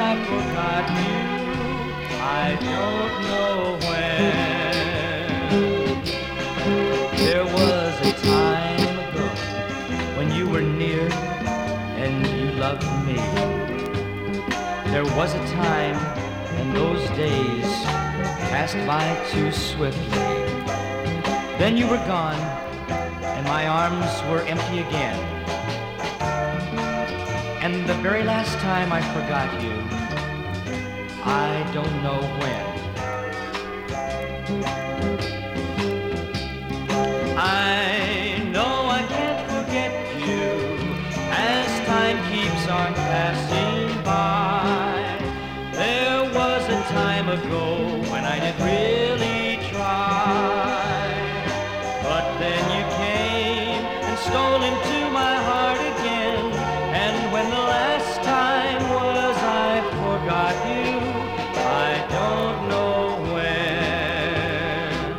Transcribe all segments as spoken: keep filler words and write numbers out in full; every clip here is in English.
I forgot you, I don't know when. There was a time ago when you were near and you loved me. There was a time and those days passed by too swiftly. Then you were gone and my arms were empty again. And the very last time I forgot you, I don't know when. I know I can't forget you as time keeps on passing by. There was a time ago when I did really try, but then you came and stole into my heart again. And when the last time was I forgot you, I don't know when.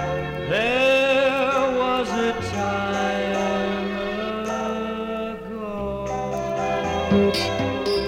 There was a time ago.